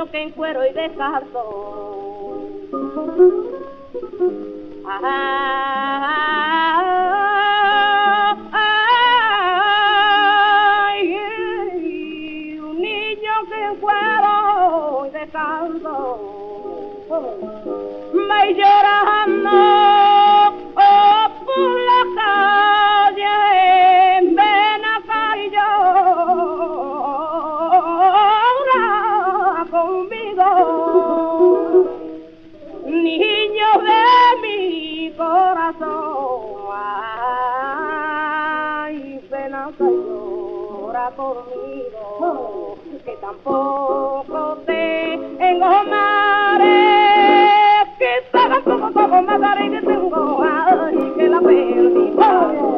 que en cuero y descalzo. Ay, un niño que en cuero y descalzo me llorando por la calle, ven acá y llora conmigo, niño de mi corazón. Ay, ven acá y llora conmigo, que tampoco te engomaré, que tampoco como mataré que tengo, ay, que la perdí.